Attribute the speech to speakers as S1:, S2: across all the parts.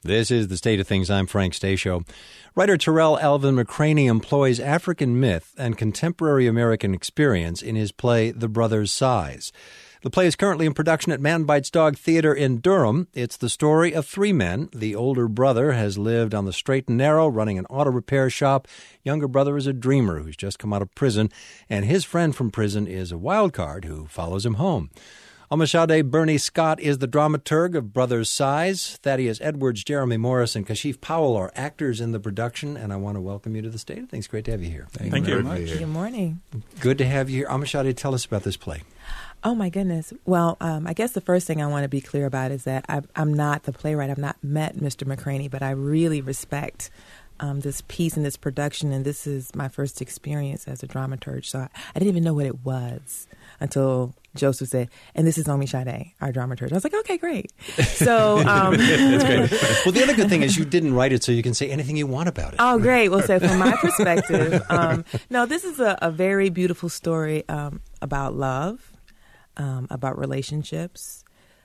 S1: This is The State of Things. I'm Frank Stasio. Writer Terrell Alvin McCraney employs African myth and contemporary American experience in his play The Brothers' Size. The play is currently in production at Man Bites Dog Theater in Durham. It's the story of three men. The older brother has lived on the straight and narrow, running an auto repair shop. Younger brother is a dreamer who's just come out of prison, and his friend from prison is a wild card who follows him home. Omashade Bernie Scott is the dramaturg of Brothers' Size. Thaddeus Edwards, Jeremy Morris, and Kashif Powell are actors in the production, and I want to welcome you to The State of Things. Great to have you here.
S2: Thank you very much.
S3: Good morning.
S1: Good to have you here. Omashade, tell us about this play.
S3: Oh, my goodness. Well, I guess the first thing I want to be clear about is that I'm not the playwright. I've not met Mr. McCraney, but I really respect this piece and this production, and this is my first experience as a dramaturg. So I didn't even know what it was until Joseph said, and this is Omashade, our dramaturg. I was like, okay, great. So
S1: that's great. Well, the other good thing is you didn't write it so you can say anything you want about it.
S3: Oh, great. Well, so from my perspective, no, this is a very beautiful story about love, about relationships,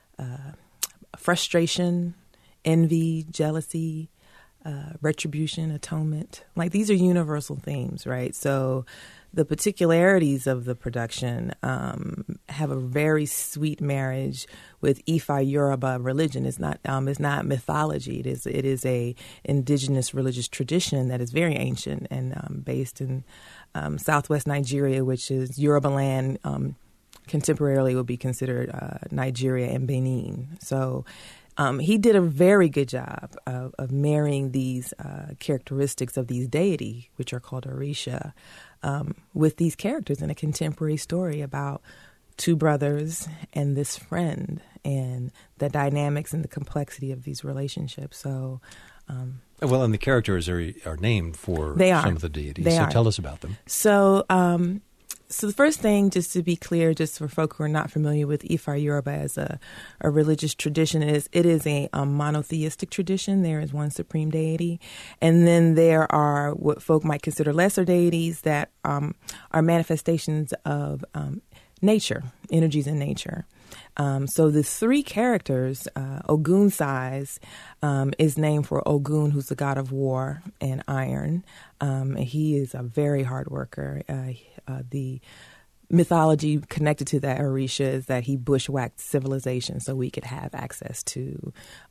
S3: frustration, envy, jealousy, retribution, atonement. Like, these are universal themes, right? So the particularities of the production have a very sweet marriage with Ifa Yoruba religion. It's not mythology. It is a indigenous religious tradition that is very ancient and based in southwest Nigeria, which is Yoruba land. Contemporarily would be considered Nigeria and Benin. So he did a very good job of marrying these characteristics of these deity, which are called Orisha, with these characters in a contemporary story about two brothers and this friend and the dynamics and the complexity of these relationships. So,
S1: well, and the characters are named for some of the deities. Tell us about them.
S3: So the first thing, just to be clear, just for folk who are not familiar with Ifa Yoruba as a religious tradition, it is a monotheistic tradition. There is one supreme deity. And then there are what folk might consider lesser deities that are manifestations of nature, energies in nature. So the three characters, Ogun Size is named for Ogun, who's the god of war and iron. He is a very hard worker. The mythology connected to that Orisha is that he bushwhacked civilization so we could have access to,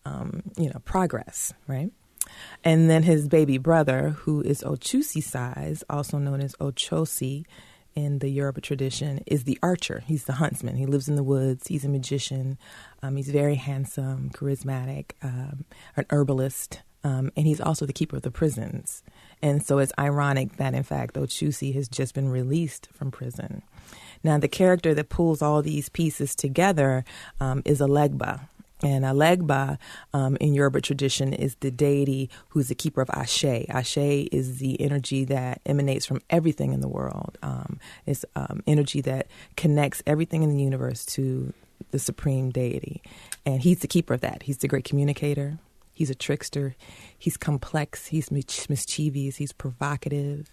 S3: progress, right? And then his baby brother, who is Ochusi Size, also known as Ochosi, in the Yoruba tradition, is the archer. He's the huntsman. He lives in the woods. He's a magician. He's very handsome, charismatic, an herbalist, and he's also the keeper of the prisons. And so it's ironic that, in fact, Ochusi has just been released from prison. Now, the character that pulls all these pieces together is Alegba. And Alegba, in Yoruba tradition, is the deity who's the keeper of Ashe. Ashe is the energy that emanates from everything in the world. It's energy that connects everything in the universe to the supreme deity. And he's the keeper of that. He's the great communicator. He's a trickster. He's complex. He's mischievous. He's provocative.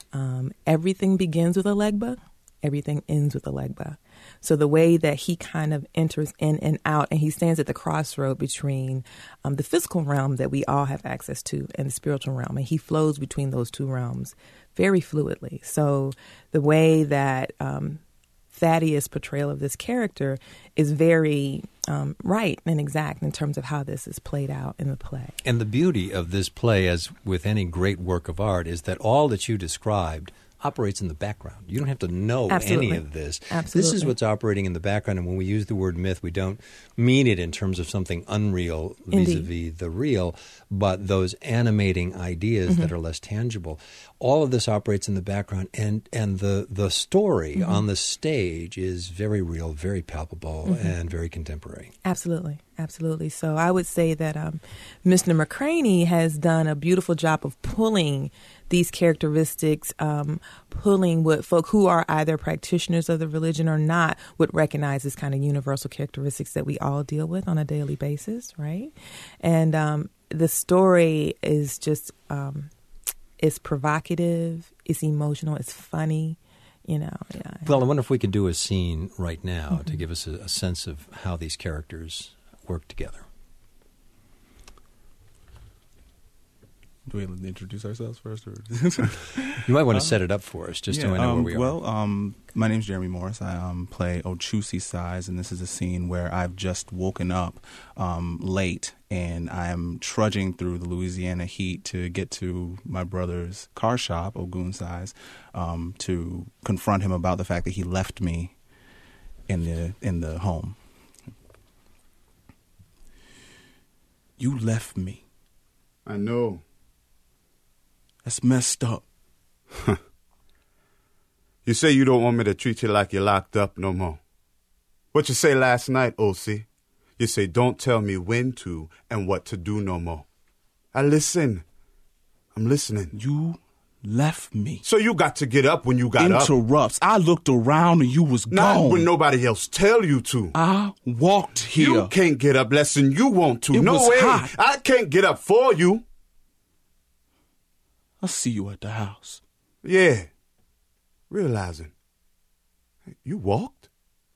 S3: Everything begins with Alegba. Everything ends with Alegba. So the way that he kind of enters in and out, and he stands at the crossroad between the physical realm that we all have access to and the spiritual realm, and he flows between those two realms very fluidly. So the way that Thaddeus' portrayal of this character is very right and exact in terms of how this is played out in the play.
S1: And the beauty of this play, as with any great work of art, is that all that you described operates in the background. You don't have to know any of this.
S3: Absolutely.
S1: This is what's operating in the background, and when we use the word myth, we don't mean it in terms of something unreal vis-a-vis the real, but those animating ideas that are less tangible. All of this operates in the background, and the story on the stage is very real, very palpable, and very contemporary.
S3: Absolutely. Absolutely. So I would say that Mr. McCraney has done a beautiful job of pulling these characteristics, pulling what folk who are either practitioners of the religion or not would recognize as kind of universal characteristics that we all deal with on a daily basis, right? And the story is just, it's provocative, it's emotional, it's funny. Yeah.
S1: Well, I wonder if we could do a scene right now to give us a sense of how these characters work together.
S2: Do we introduce ourselves first? Or?
S1: You might want to set it up for us, just so I know where we are.
S2: Well, my name's Jeremy Morris. I play Ochusi Size, and this is a scene where I've just woken up late, and I'm trudging through the Louisiana heat to get to my brother's car shop, Ogun Size, to confront him about the fact that he left me in the home. You left me.
S4: I know.
S2: That's messed up.
S4: You say you don't want me to treat you like you're locked up no more. What you say last night, O.C.? You say don't tell me when to and what to do no more. I listen. I'm listening.
S2: You left me.
S4: So you got to get up when you got up.
S2: Interrupts. I looked around and you was
S4: Not
S2: gone.
S4: when nobody else tell you to.
S2: I walked here.
S4: You can't get up less than you want to.
S2: It
S4: No
S2: was
S4: way.
S2: hot.
S4: I can't get up for you.
S2: I'll see you at the house.
S4: Yeah. Realizing. You walked?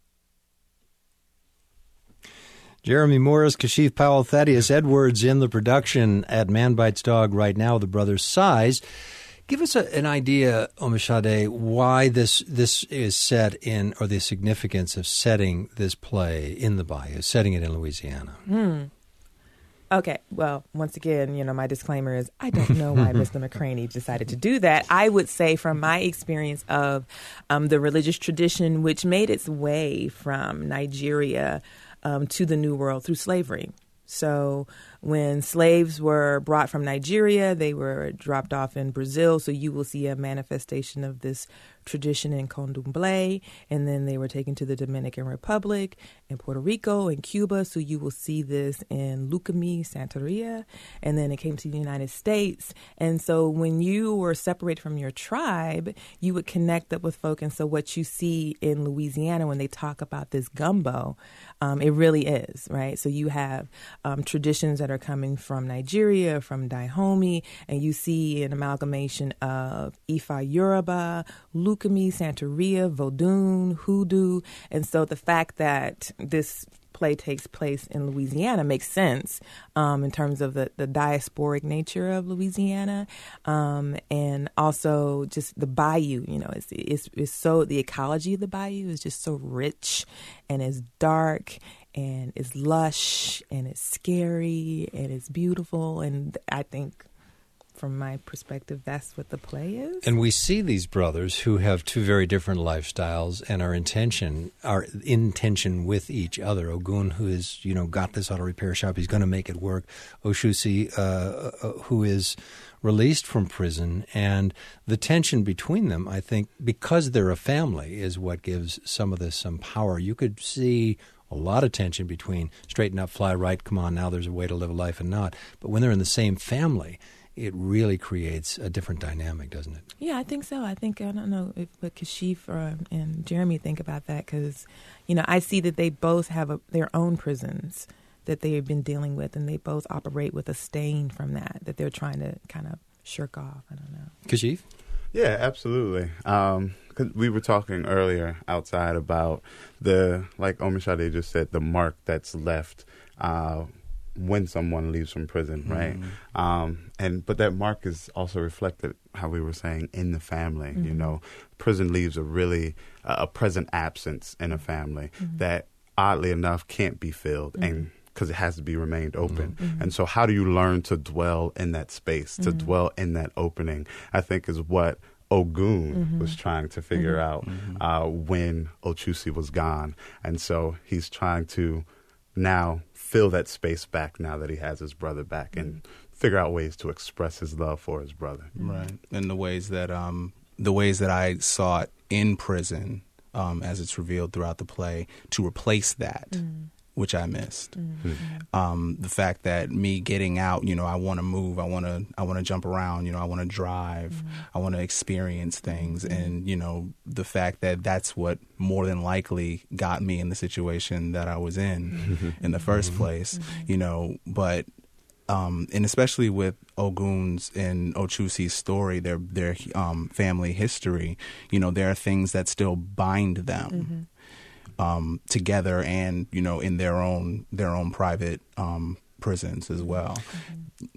S1: Jeremy Morris, Kashif Powell, Thaddeus Edwards in the production at Man Bites Dog right now, The Brothers Size. Give us an idea, Omishade, why this is set in, or the significance of setting this play in the Bayou, setting it in Louisiana.
S3: Okay, well, once again, my disclaimer is I don't know why Mr. McCraney decided to do that. I would say from my experience of the religious tradition, which made its way from Nigeria to the New World through slavery. So when slaves were brought from Nigeria, they were dropped off in Brazil. So you will see a manifestation of this tradition in Candomblé. And then they were taken to the Dominican Republic and Puerto Rico and Cuba. So you will see this in Lucumí, Santeria. And then it came to the United States. And so when you were separated from your tribe, you would connect up with folk. And so what you see in Louisiana when they talk about this gumbo, it really is, right? So you have traditions that are coming from Nigeria, from Dahomey, and you see an amalgamation of Ifa Yoruba, Lucumí, Santeria, Vodun, Hoodoo. And so the fact that this play takes place in Louisiana makes sense in terms of the diasporic nature of Louisiana, and also just the bayou. It's so, the ecology of the bayou is just so rich, and it's dark, and it's lush, and it's scary, and it's beautiful, and I think, from my perspective, that's what the play is.
S1: And we see these brothers who have two very different lifestyles and are in tension with each other. Ogun, who is, got this auto repair shop, he's going to make it work. Ochusi, who is released from prison. And the tension between them, I think, because they're a family, is what gives some of this some power. You could see a lot of tension between straighten up, fly right, come on, now there's a way to live a life and not. But when they're in the same family, it really creates a different dynamic, doesn't it? Yeah,
S3: I think so. I don't know what Kashif and Jeremy think about that, because, I see that they both have their own prisons that they have been dealing with, and they both operate with a stain from that they're trying to kind of shirk off. I don't know.
S1: Kashif?
S4: Yeah, absolutely. 'Cause we were talking earlier outside about like Omishade just said, the mark that's left when someone leaves from prison, right? But that mark is also reflected, how we were saying, in the family. Prison leaves a present absence in a family that, oddly enough, can't be filled, and because it has to be remained open. And so how do you learn to dwell in that space, to dwell in that opening, I think is what Ogun was trying to figure out when Ochusi was gone. And so he's trying to now fill that space back now that he has his brother back, and figure out ways to express his love for his brother.
S2: Right. And the ways that I saw it in prison, as it's revealed throughout the play, to replace that, which I missed. The fact that me getting out, I want to move, I want to jump around, I want to drive, I want to experience things, and the fact that that's what more than likely got me in the situation that I was in the first place, but and especially with Ogun's and Ochusi's story, their family history, there are things that still bind them together, and in their own private prisons as well.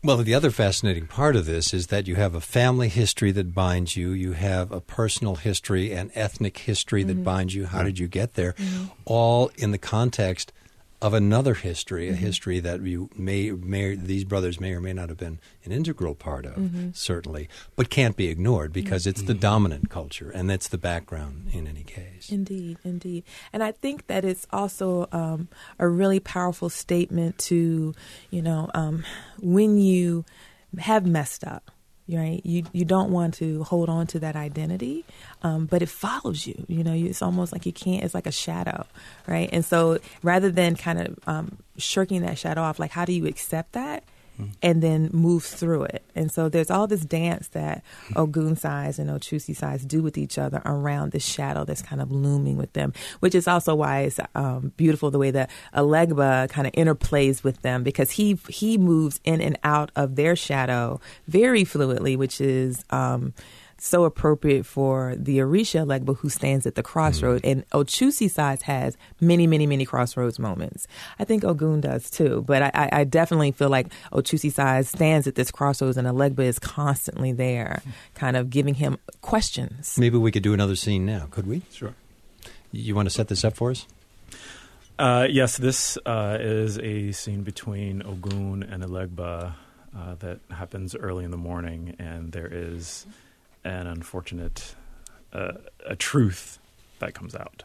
S1: Well, the other fascinating part of this is that you have a family history that binds you. You have a personal history and ethnic history that binds you. How did you get there? All in the context of another history, a history that you these brothers may or may not have been an integral part of, certainly, but can't be ignored because it's the dominant culture, and that's the background in any case.
S3: Indeed, indeed. And I think that it's also a really powerful statement to, when you have messed up, right? You don't want to hold on to that identity, but it follows you. It's almost like you can't. It's like a shadow, right? And so rather than kind of shirking that shadow off, like how do you accept that and then move through it? And so there's all this dance that Ogun size and Ochusi size do with each other around this shadow that's kind of looming with them, which is also why it's beautiful the way that Elegba kind of interplays with them, because he moves in and out of their shadow very fluidly, which is so appropriate for the Orisha Elegba who stands at the crossroad. And Ochusi size has many, many, many crossroads moments. I think Ogun does too, but I definitely feel like Ochusi size stands at this crossroads and Elegba is constantly there, kind of giving him questions.
S1: Maybe we could do another scene now, could we?
S5: Sure.
S1: You want to set this up for us?
S5: Yes, this is a scene between Ogun and Elegba that happens early in the morning, and there is an unfortunate a truth that comes out.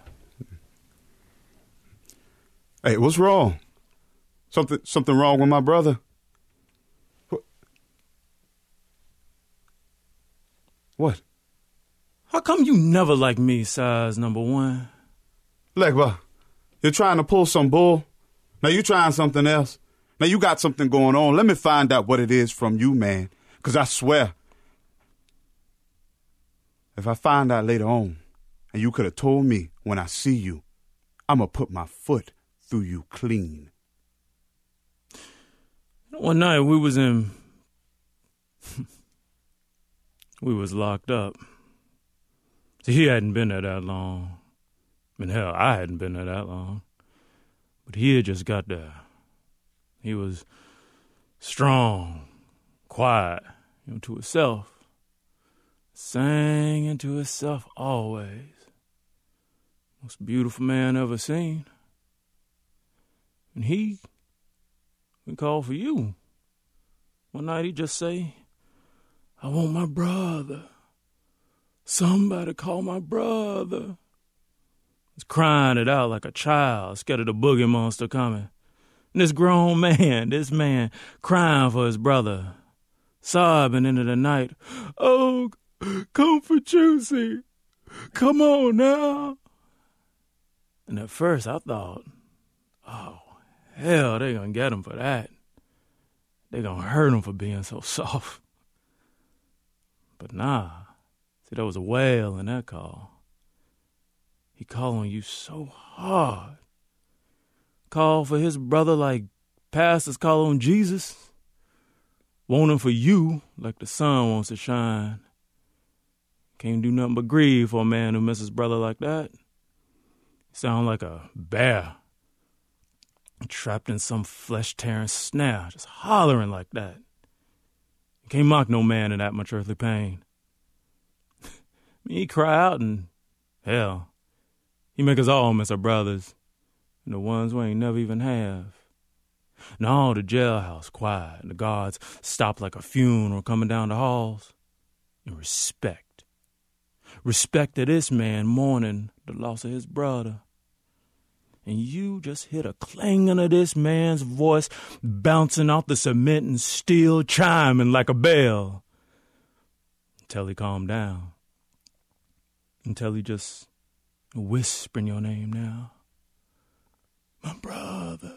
S4: Hey, what's wrong? Something wrong with my brother? What?
S5: How come you never like me, size number one?
S4: Legba, you're trying to pull some bull. Now you trying something else. Now you got something going on. Let me find out what it is from you, man. Because I swear, if I find out later on, and you could have told me when I see you, I'm going to put my foot through you clean.
S5: One night we was locked up. See, he hadn't been there that long. I mean, hell, I hadn't been there that long. But he had just got there. He was strong, quiet, to himself. Sang into himself always. Most beautiful man ever seen. And he called for you. One night he just say, I want my brother. Somebody call my brother. He's crying it out like a child, scared of the boogie monster coming. And this grown man, crying for his brother, sobbing into the night. Oh, come for Juicy. Come on now. And at first I thought, oh, hell, they gonna get him for that. They gonna hurt him for being so soft. But nah. See, there was a wail in that call. He called on you so hard. Called for his brother like pastors call on Jesus. Want him for you like the sun wants to shine. Can't do nothing but grieve for a man who misses brother like that. He sound like a bear trapped in some flesh-tearing snare, just hollering like that. You can't mock no man in that much earthly pain. I mean, he cry out and, hell, he make us all miss our brothers, and the ones we ain't never even have. And all the jailhouse quiet, and the guards stop like a funeral coming down the halls. And respect. Respect to this man mourning the loss of his brother. And you just hear the clanging of this man's voice bouncing off the cement and steel chiming like a bell. Until he calmed down. Until he just whispering your name now. My brother.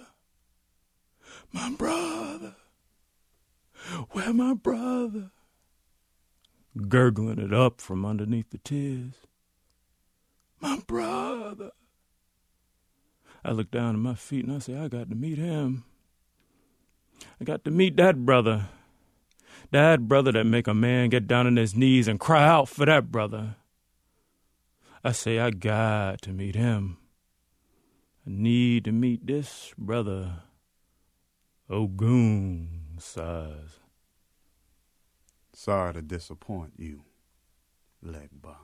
S5: My brother. Where my brother? Gurgling it up from underneath the tears. My brother. I look down at my feet and I say, I got to meet him. I got to meet that brother. That brother that make a man get down on his knees and cry out for that brother. I say, I got to meet him. I need to meet this brother. Ogun size.
S4: Sorry to disappoint you, Legba.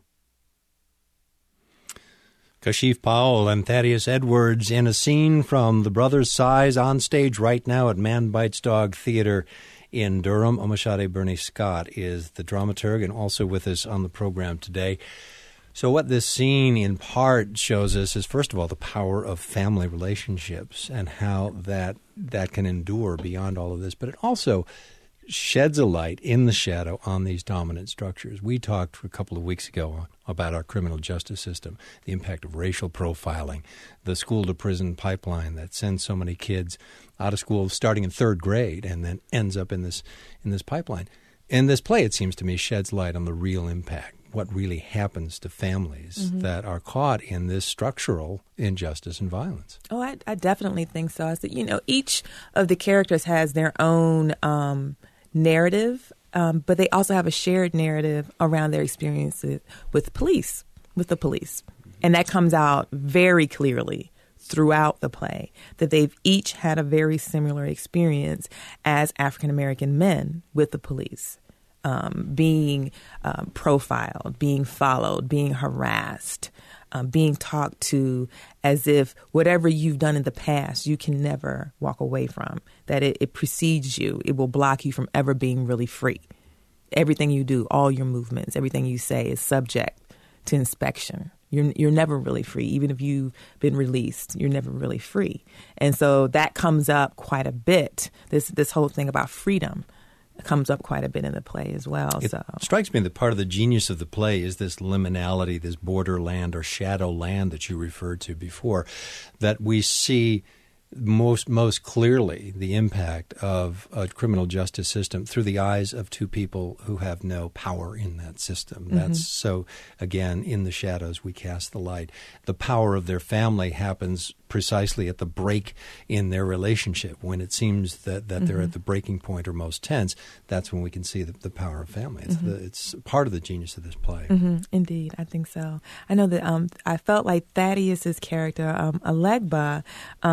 S1: Kashif Powell and Thaddeus Edwards in a scene from The Brothers' Size on stage right now at Man Bites Dog Theater in Durham. Omashade Bernie Scott is the dramaturg and also with us on the program today. So what this scene in part shows us is, first of all, the power of family relationships and how that can endure beyond all of this. But it also sheds a light in the shadow on these dominant structures. We talked a couple of weeks ago about our criminal justice system, the impact of racial profiling, the school-to-prison pipeline that sends so many kids out of school starting in third grade and then ends up in this pipeline. And this play, it seems to me, sheds light on the real impact, what really happens to families that are caught in this structural injustice and violence.
S3: Oh, I definitely think so. Each of the characters has their own narrative, but they also have a shared narrative around their experiences with the police. And that comes out very clearly throughout the play, that they've each had a very similar experience as African-American men with the police, being profiled, being followed, being harassed, being talked to as if whatever you've done in the past, you can never walk away from, that it precedes you. It will block you from ever being really free. Everything you do, all your movements, everything you say is subject to inspection. You're never really free. Even if you've been released, you're never really free. And so that comes up quite a bit. This whole thing about freedom comes up quite a bit in the play as well.
S1: It strikes me that part of the genius of the play is this liminality, this borderland or shadow land that you referred to before, that we see most clearly the impact of a criminal justice system through the eyes of two people who have no power in that system. That's so, again, in the shadows we cast the light. The power of their family happens precisely at the break in their relationship. When it seems that they're at the breaking point or most tense, that's when we can see the power of family. It's part of the genius of this play.
S3: Indeed, I think so. I know that I felt like Thaddeus's character, Alegba,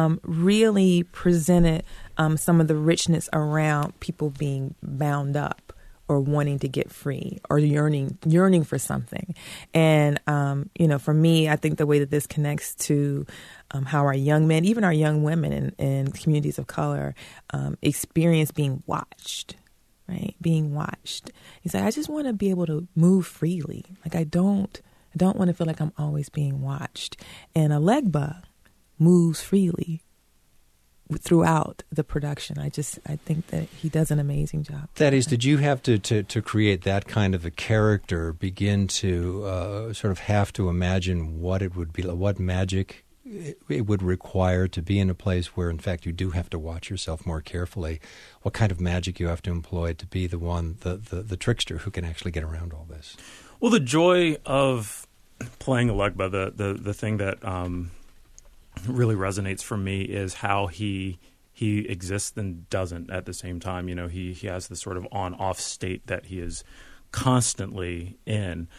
S3: really presented some of the richness around people being bound up or wanting to get free or yearning for something. And, for me, I think the way that this connects to how our young men, even our young women in communities of color, experience being watched, right? Being watched. He said, I just want to be able to move freely. Like, I don't want to feel like I'm always being watched. And Alegba moves freely throughout the production. I think that he does an amazing job.
S1: Thaddeus, did you have to create that kind of a character, begin to sort of have to imagine what it would be, what magic it would require to be in a place where, in fact, you do have to watch yourself more carefully, what kind of magic you have to employ to be the one, the trickster who can actually get around all this?
S5: Well, the joy of playing Alegba, the thing that really resonates for me is how he exists and doesn't at the same time. He has this sort of on-off state that he is constantly in.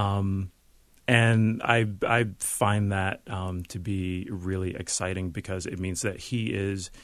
S5: And I find that to be really exciting because it means that he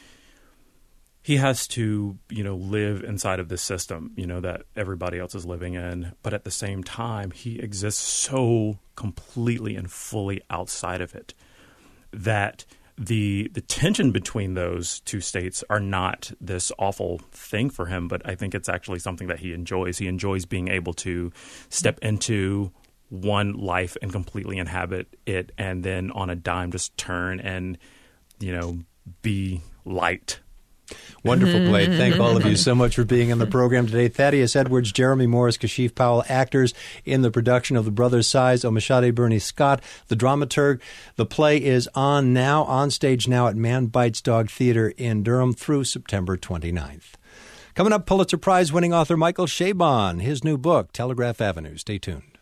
S5: has to, live inside of this system, that everybody else is living in. But at the same time, he exists so completely and fully outside of it that the tension between those two states are not this awful thing for him. But I think it's actually something that he enjoys. He enjoys being able to step into one life and completely inhabit it, and then on a dime just turn and, be light.
S1: Wonderful play. Thank all of you so much for being on the program today. Thaddeus Edwards, Jeremy Morris, Kashif Powell, actors in the production of The Brothers' Size. Omashade Bernie Scott, the dramaturg. The play is on stage now at Man Bites Dog Theater in Durham through September 29th. Coming up, Pulitzer Prize winning author Michael Chabon, his new book, Telegraph Avenue. Stay tuned.